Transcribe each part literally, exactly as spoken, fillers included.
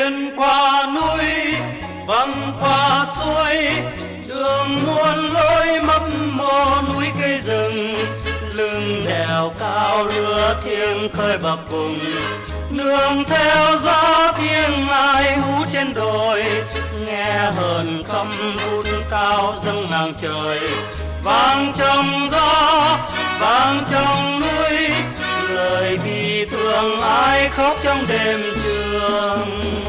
Xuyên qua núi, băng qua suối, đường muôn lối mấp mô núi cây rừng. Lưng đèo cao lửa thiêng khơi bập bùng, nương theo gió tiếng ai hú trên đồi. Nghe hờn căm vút cao dâng ngang trời, vang trong gió, vang trong núi. Lời bi thương ai khóc trong đêm trường.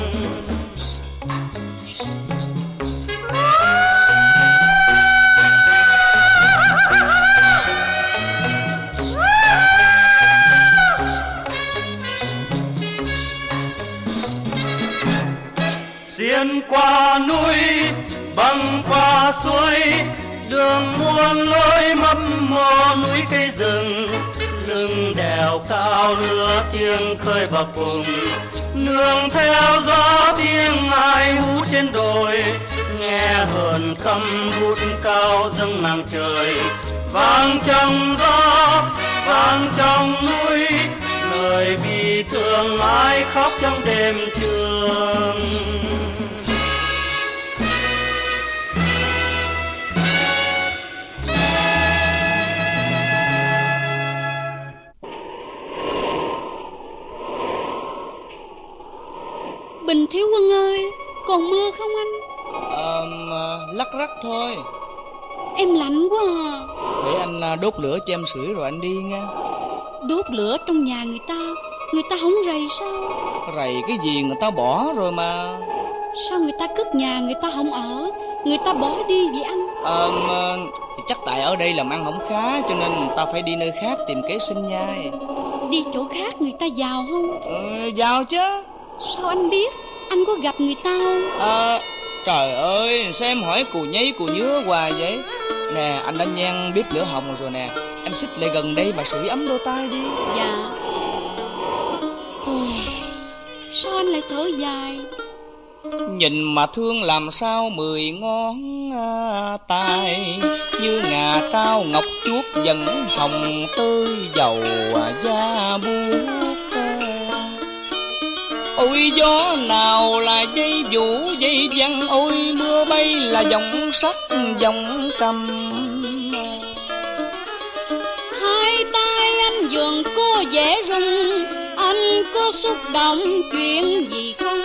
Xuyên qua núi, băng qua suối, đường muôn lối mấp mô núi cây rừng. Lưng đèo cao lửa thiêng khơi bập bùng, nương theo gió tiếng ai hú trên đồi. Nghe hờn căm vút cao dâng ngang trời, vang trong gió, vang trong núi. Lời bi thương ai khóc trong đêm trường. Bình Thiếu Quân ơi, còn mưa không anh? Ờ, lắc rắc thôi. Em lạnh quá à. Để anh đốt lửa cho em sưởi rồi anh đi nha. Đốt lửa trong nhà người ta, người ta không rầy sao? Rầy cái gì, người ta bỏ rồi mà. Sao người ta cất nhà người ta không ở, người ta bỏ đi vậy anh? Ờ, thì chắc tại ở đây làm ăn không khá, cho nên người ta phải đi nơi khác tìm kế sinh nhai. Đi chỗ khác người ta giàu không? Ờ, giàu chứ. Sao anh biết? Anh có gặp người ta không? À, trời ơi, sao em hỏi cù nhấy cù nhứa hoài vậy? Nè, anh đã nhang bếp lửa hồng rồi nè. Em xích lại gần đây mà sưởi ấm đôi tay đi. Dạ. Sao anh lại thở dài? Nhìn mà thương làm sao mười ngón à, tay. Như ngà trao ngọc chuốt vẫn hồng tươi dầu à, da buốt. Ôi gió nào là dây vũ dây văng, ôi mưa bay là giọng sắt giọng cầm. Hai tay anh dường cô dễ rung, anh có xúc động chuyện gì không?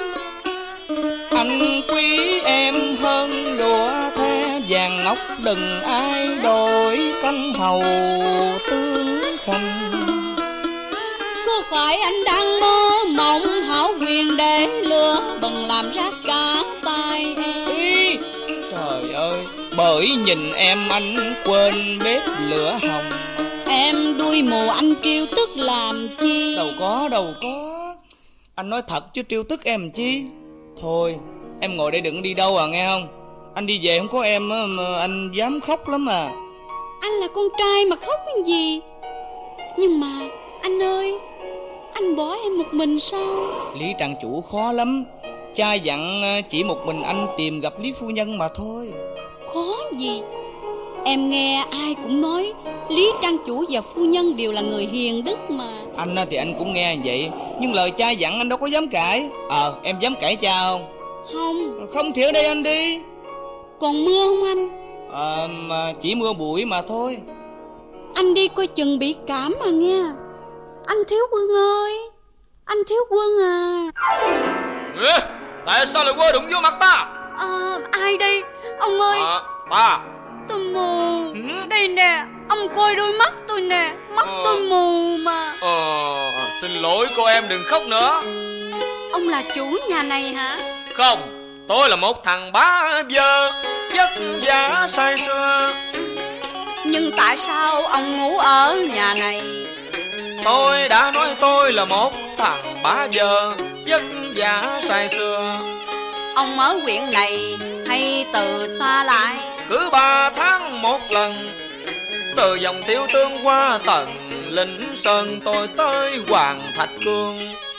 Anh quý em hơn lụa the vàng ngọc, đừng ai đổi canh hầu tướng khanh. Có phải anh đang mơ mộng hảo quyền để lừa bần làm rác cả tay em? Ý, trời ơi, bởi nhìn em anh quên bếp lửa hồng. Em đuôi mù anh trêu tức làm chi? Đâu có, đâu có. Anh nói thật chứ trêu tức em chi. Thôi, em ngồi đây đừng đi đâu à nghe không? Anh đi về không có em mà anh dám khóc lắm à. Anh là con trai mà khóc cái gì? Nhưng mà anh ơi, anh bỏ em một mình sao? Lý trang chủ khó lắm. Cha dặn chỉ một mình anh tìm gặp Lý phu nhân mà thôi. Khó gì? Em nghe ai cũng nói Lý trang chủ và phu nhân đều là người hiền đức mà. Anh thì anh cũng nghe vậy, nhưng lời cha dặn anh đâu có dám cãi. Ờ, em dám cãi cha không? Không. Không thì ở đây anh đi. Còn mưa không anh? Ờ, mà chỉ mưa bụi mà thôi. Anh đi coi chừng bị cảm mà nghe. Anh Thiếu Quân ơi, anh Thiếu Quân à. Ê, tại sao lại quơ đụng vô mặt ta? À, ai đây? Ông ơi. À, ta. Tôi mù. Ừ. Đây nè, ông coi đôi mắt tôi nè. Mắt ờ. tôi mù mà. Ờ, xin lỗi cô em đừng khóc nữa. Ông là chủ nhà này hả? Không, tôi là một thằng bá vơ vất vả say sưa. Nhưng tại sao ông ngủ ở nhà này? Tôi đã nói tôi là một thằng bá vơ vất vả say sưa. Ông ở huyện này hay từ xa lại? Cứ ba tháng một lần. Từ dòng Tiêu Tương qua tận Linh Sơn, tôi tới Hoàng Thạch Cương.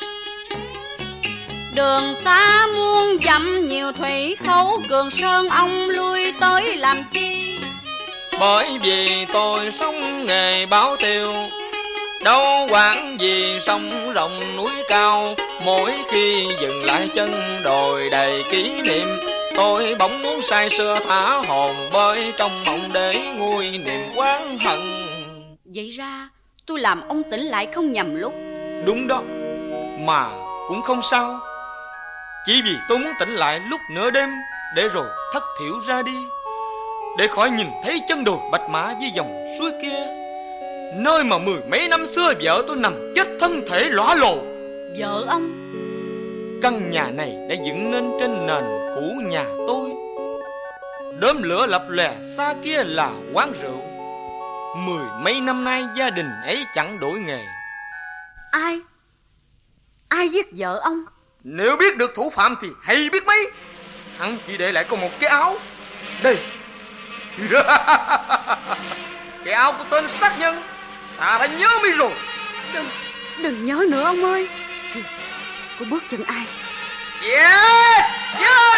Đường xa muôn dặm nhiều thủy khấu, Cường Sơn ông lui tới làm chi? Bởi vì tôi sống nghề báo tiêu, đâu quản gì sông rộng núi cao. Mỗi khi dừng lại chân đồi đầy kỷ niệm, tôi bỗng muốn say sưa thả hồn bơi trong mộng để nguôi niềm oán hận. Vậy ra tôi làm ông tỉnh lại không nhầm lúc. Đúng đó, mà cũng không sao. Chỉ vì tôi muốn tỉnh lại lúc nửa đêm, để rồi thất thiểu ra đi, để khỏi nhìn thấy chân đồi bạch mã với dòng suối kia, nơi mà mười mấy năm xưa vợ tôi nằm chết thân thể lõa lồ. Vợ ông? Căn nhà này đã dựng nên trên nền cũ nhà tôi. Đốm lửa lập lòe xa kia là quán rượu. Mười mấy năm nay gia đình ấy chẳng đổi nghề. Ai? Ai giết vợ ông? Nếu biết được thủ phạm thì hay biết mấy. Hắn chỉ để lại có một cái áo. Đây. Cái áo của tên sát nhân. Ta đã nhớ mi rồi. Đừng, đừng nhớ nữa ông ơi. Kìa, có bước chân ai? Yeah, yeah.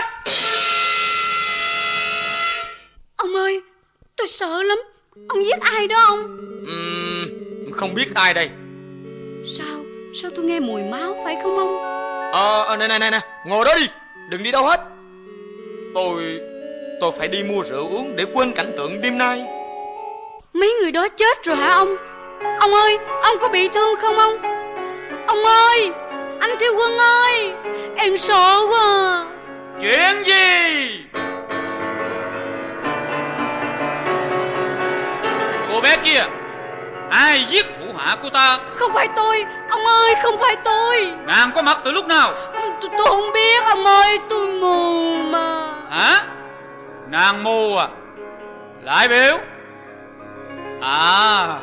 Ông ơi, tôi sợ lắm. Ông giết ai đó ông? uhm, Không biết ai đây. Sao, sao tôi nghe mùi máu phải không ông? Ờ, nè nè nè nè, ngồi đó đi, đừng đi đâu hết. Tôi, tôi phải đi mua rượu uống để quên cảnh tượng đêm nay. Mấy người đó chết rồi hả ông? Ông ơi, ông có bị thương không ông? Ông ơi, anh Thiếu Quân ơi, em sợ quá. Chuyện gì? Cô bé kia, ai giết thủ hạ của ta? Không phải tôi, ông ơi, không phải tôi. Nàng có mặt từ lúc nào? Tôi, tôi không biết ông ơi, tôi mù mà. Hả? Nàng mù à? Lại biểu. À,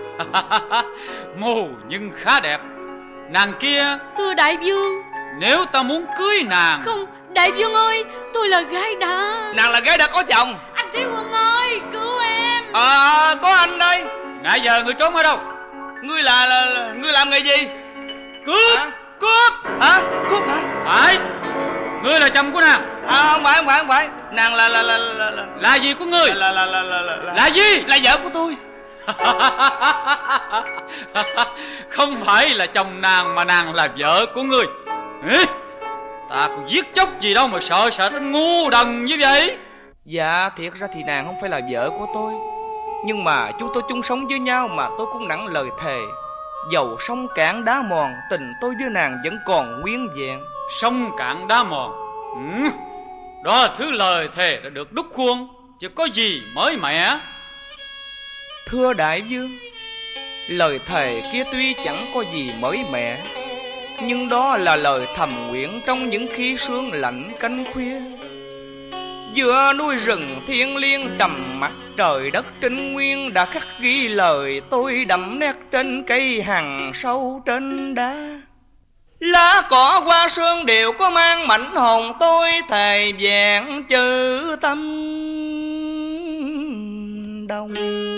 mù nhưng khá đẹp. Nàng kia. Thưa đại vương, nếu ta muốn cưới nàng. Không, đại vương ơi, tôi là gái đã. Nàng là gái đã có chồng. Anh Thiếu Quân ơi, cứu em. À, có anh đây. Nãy giờ ngươi trốn ở đâu? Ngươi là, là, là ngươi làm nghề gì? Cướp. Hả? Cướp. Hả? Cướp hả? Phải. Ngươi là chồng của nàng? À, không phải, không phải, không phải. Nàng là là là là là, là gì của ngươi? Là là là là là, là, là gì? Là vợ của tôi. Không phải là chồng nàng mà nàng là vợ của ngươi. Ê, ta còn giết chóc gì đâu mà sợ sợ đến ngu đần như vậy. Dạ, thiệt ra thì nàng không phải là vợ của tôi, nhưng mà chúng tôi chung sống với nhau mà tôi cũng nặng lời thề. Dầu sông cạn đá mòn, tình tôi với nàng vẫn còn nguyên vẹn. Sông cạn đá mòn. Ừ, đó là thứ lời thề đã được đúc khuôn, chứ có gì mới mẻ. Thưa đại vương, lời thề kia tuy chẳng có gì mới mẻ, nhưng đó là lời thầm nguyện trong những khi sương lạnh canh khuya. Giữa núi rừng thiên liêng trầm mặc, trời đất trinh nguyên đã khắc ghi lời tôi đậm nét trên cây hằng sâu trên đá. Lá cỏ hoa sương đều có mang mảnh hồn tôi thề vẹn chữ tâm đồng.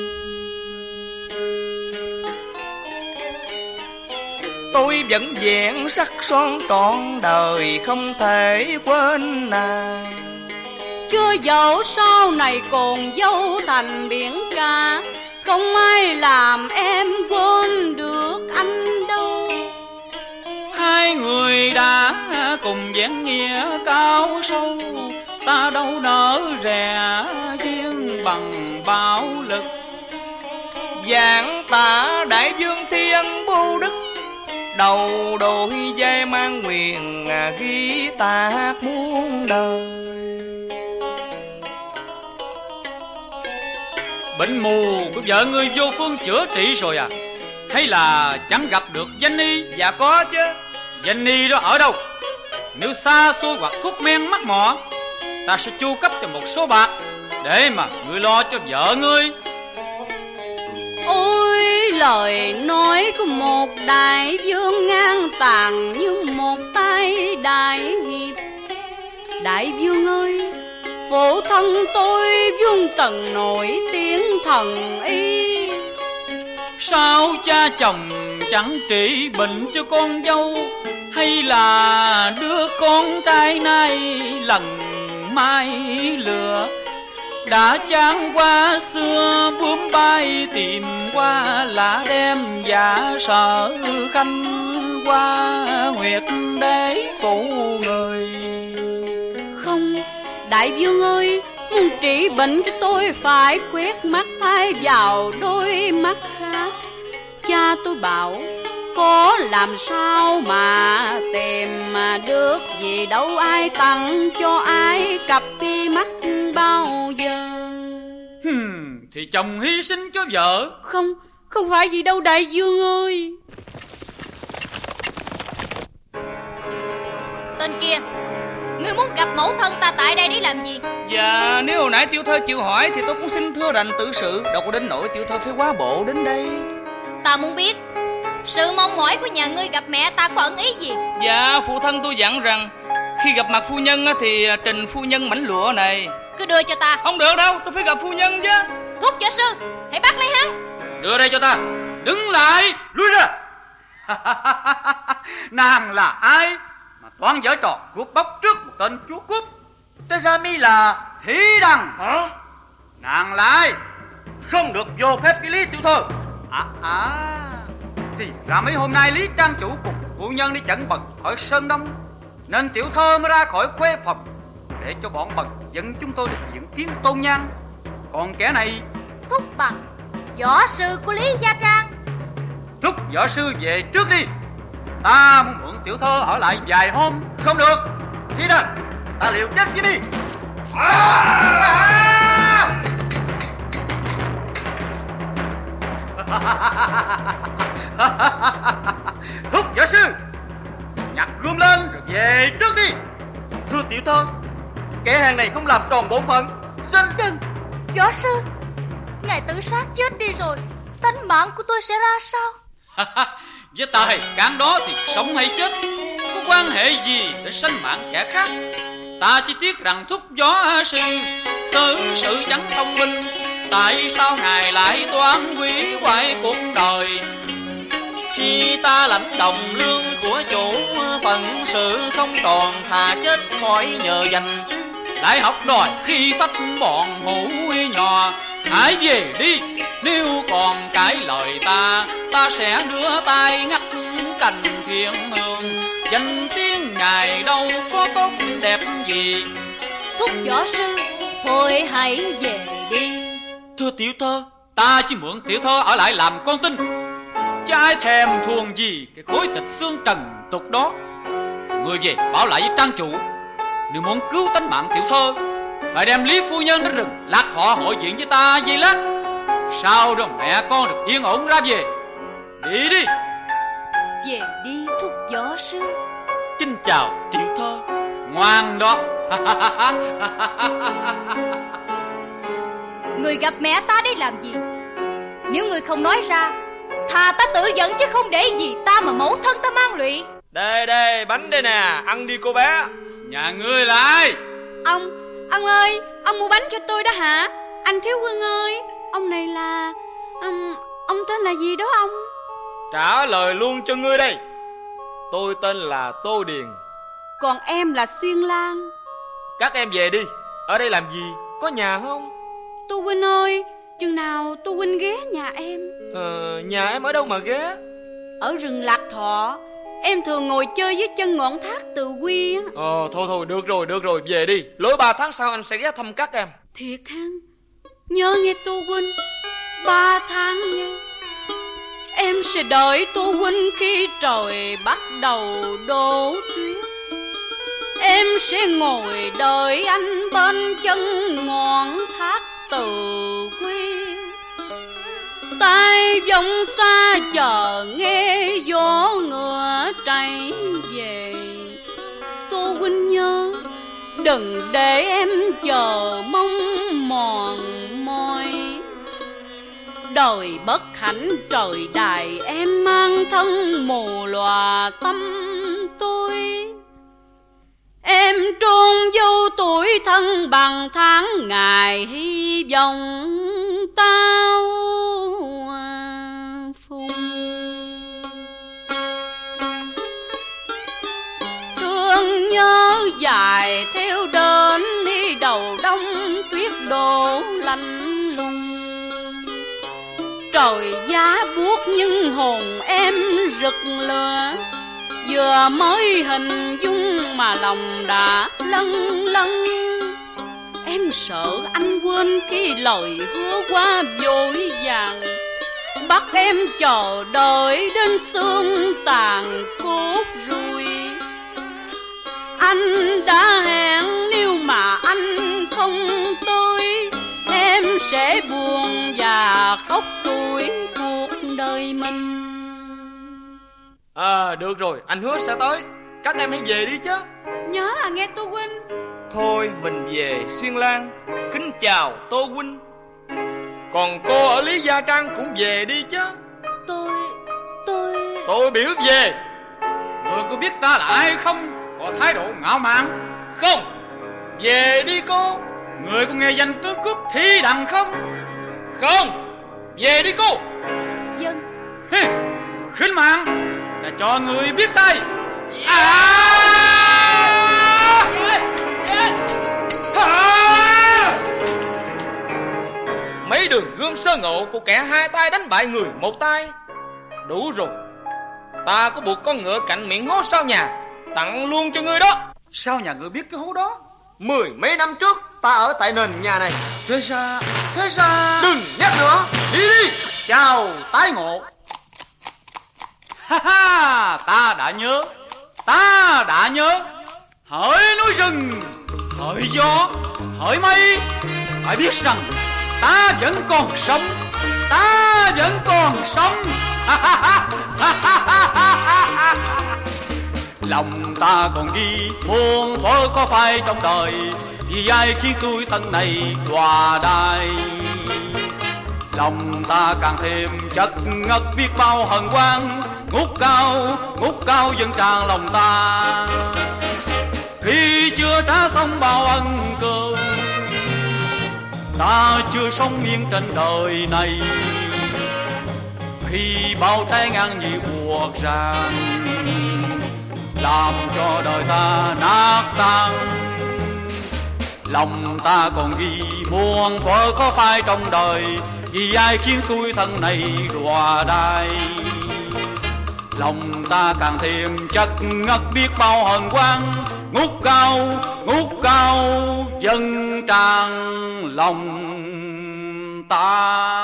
Tôi vẫn vẹn sắc son trọn đời không thể quên nàng. Chưa dẫu sau này còn dấu thành biển cả, không ai làm em quên được anh đâu. Hai người đã cùng vén nghĩa cao sâu, ta đâu nỡ rè duyên bằng bạo lực. Giảng tạ đại vương thiên bưu đức, đầu đôi dây mang nguyện ghi ta hát muôn đời. Bệnh mù của vợ ngươi vô phương chữa trị rồi à? Hay là chẳng gặp được danh y? Dạ có chứ. Danh y đó ở đâu? Nếu xa xôi hoặc thuốc men mắc mỏ, ta sẽ chu cấp cho một số bạc để mà ngươi lo cho vợ ngươi. Ôi, lời nói của một đại vương ngang tàn như một tay đại hiệp. Đại vương ơi, phụ thân tôi vương tần nổi tiếng thần y. Sao cha chồng chẳng trị bệnh cho con dâu, hay là đứa con trai nay lần mai lừa? đã chán qua xưa bướm bay tìm qua lạ đem giả sợ khanh qua nguyệt đế phụ người. Không, đại vương ơi, muốn trị bệnh cho tôi phải quét mắt thay vào đôi mắt khác. Cha tôi bảo có làm sao mà tìm mà được, vì đâu ai tặng cho ai cặp kia mắt bao giờ. Hmm, thì chồng hy sinh cho vợ. Không, không phải gì đâu đại vương ơi. Tên kia, ngươi muốn gặp mẫu thân ta tại đây để làm gì? Dạ, nếu hồi nãy tiểu thơ chịu hỏi thì tôi cũng xin thưa rành tự sự, đâu có đến nỗi tiểu thơ phải quá bộ đến đây. Ta muốn biết sự mong mỏi của nhà ngươi gặp mẹ ta có ẩn ý gì? Dạ, phụ thân tôi dặn rằng khi gặp mặt phu nhân thì trình phu nhân mảnh lụa này. Cứ đưa cho ta. Không được đâu, tôi phải gặp phu nhân chứ. Thúc võ sư, hãy bắt lấy hắn. Đưa đây cho ta. Đứng lại, lui ra. Nàng là ai mà toán giở trò cướp bóc trước một tên chúa cướp? Tên ra mi là Thí Đằng. Hả? Nàng là ai? Không được vô phép cái Lý tiểu thơ. À à, thì ra mấy hôm nay Lý trang chủ cùng phu nhân đi chẩn bần ở Sơn Đông, nên tiểu thơ mới ra khỏi khuê phòng để cho bọn bần dẫn chúng tôi được diễn kiến tôn nhang. Còn kẻ này Thúc Bằng, võ sư của Lý Gia Trang. Thúc võ sư về trước đi. Ta muốn mượn tiểu thơ ở lại vài hôm. Không được. Thì đó, ta liều chết với đi. À! Thúc võ sư, nhặt gươm lên rồi về trước đi. Thưa tiểu thơ, kẻ hàng này không làm tròn bổn phận. Xin đừng. Võ sư, ngài tự sát chết đi rồi, tánh mạng của tôi sẽ ra sao? Với tài cán đó thì sống hay chết có quan hệ gì để sanh mạng kẻ khác. Ta chỉ tiếc rằng thúc võ sư xử sự chẳng thông minh. Tại sao ngài lại toán hủy hoại cuộc đời? Khi ta lãnh đồng lương của chủ, phận sự không tròn thà chết khỏi nhờ dành. Đại học đòi khi phách bọn hủ nhò. Hãy về đi, nếu còn cãi lời ta, ta sẽ đưa tay ngắt cành thiên hương. Danh tiếng ngài đâu có tốt đẹp gì. Thúc võ sư, thôi hãy về đi. Thưa tiểu thơ, ta chỉ mượn tiểu thơ ở lại làm con tin, chứ ai thèm thuồng gì cái khối thịt xương trần tục đó. Người về báo lại với trang chủ, nếu muốn cứu tánh mạng tiểu thơ, phải đem Lý phu nhân đến rừng Lạc Thọ hội diện với ta giây lát. Sao đó mẹ con được yên ổn ra về. Đi đi. Về đi thúc võ sư. Kính chào tiểu thơ. Ngoan đó. Người gặp mẹ ta để làm gì? Nếu người không nói ra, thà ta tự giận chứ không để gì ta mà mẫu thân ta mang lụy. Đây đây, bánh đây nè, ăn đi cô bé. Nhà ngươi là ai? Ông, ông ơi, ông mua bánh cho tôi đó hả? Anh Thiếu Quân ơi, ông này là... Ông, ông tên là gì đó ông? Trả lời luôn cho ngươi đây. Tôi tên là Tô Điền. Còn em là Xuyên Lan. Các em về đi. Ở đây làm gì? Có nhà không? Tô huynh ơi, chừng nào Tô huynh ghé nhà em? Ờ, nhà em ở đâu mà ghé? Ở rừng Lạc Thọ. Em thường ngồi chơi với chân ngọn thác Từ Quy á. Ờ, thôi thôi, được rồi, được rồi, về đi. Lối ba tháng sau anh sẽ ghé thăm các em. Thiệt ha? Nhớ nghe Tô huynh. Ba tháng nha. Em sẽ đợi Tô huynh khi trời bắt đầu đổ tuyết. Em sẽ ngồi đợi anh bên chân ngọn thác Từ Quy. Tai vọng xa chờ nghe gió ngựa chạy về. Tô huynh nhớ, đừng để em chờ mong mòn mỏi. Đời bất hạnh trời đài, em mang thân mù lòa tâm tôi. Em trôn vô tuổi thân bằng tháng ngày, hy vọng tao phùng. Thương nhớ dài theo đến đi đầu đông tuyết độ lạnh lùng. Trời giá buốt nhưng hồn em rực lửa, vừa mới hình dung mà lòng đã lâng lâng. Em sợ anh quên cái lời hứa qua vội vàng, bắt em chờ đợi đến xương tàn cốt ruồi. Anh đã hẹn nếu mà anh không tới, em sẽ buồn và khóc tuổi cuộc đời mình. À được rồi, anh hứa sẽ tới. Các em hãy về đi chứ. Nhớ à nghe Tô huynh. Thôi mình về Xuyên Lan. Kính chào Tô huynh. Còn cô ở Lý Gia Trang cũng về đi chứ. Tôi... tôi... Tôi biểu về. Người có biết ta là ai không? Có thái độ ngạo mạn. Không. Về đi cô. Người có nghe danh tướng cướp Thi Đằng không? Không. Về đi cô. Dân. Hê, khinh mạng. Ta cho người biết tay. À! À! Mấy đường gươm sơ ngộ của kẻ hai tay đánh bại người một tay. Đủ rồi. Ta có buộc con ngựa cạnh miệng hố sau nhà, tặng luôn cho ngươi đó. Sao nhà ngươi biết cái hố đó? Mười mấy năm trước ta ở tại nền nhà này. Thế ra, thế ra. Đừng nhắc nữa. Đi đi. Chào tái ngộ. Ha ha, ta đã nhớ. Ta đã nhớ. Hỡi núi rừng, hỡi gió, hỡi mây, phải biết rằng ta vẫn còn sống. Ta vẫn còn sống. Lòng ta còn ghi muôn thuở có phai trong đời, vì ai khiến tôi thân này đọa đài. Lòng ta càng thêm chất ngất biết bao hân hoan, ngút cao, ngút cao dâng tràn lòng ta. Khi chưa trả xong bao ân cơ, ta chưa sống yên trên đời này. Khi bao trái ngang như buộc ràng, làm cho đời ta nát tan. Lòng ta còn ghi muôn thuở khó phai trong đời, vì ai khiến tôi thân này đọa đài. Lòng ta càng thêm chất ngất biết bao hân hoan, ngút cao, ngút cao dâng tràn lòng ta.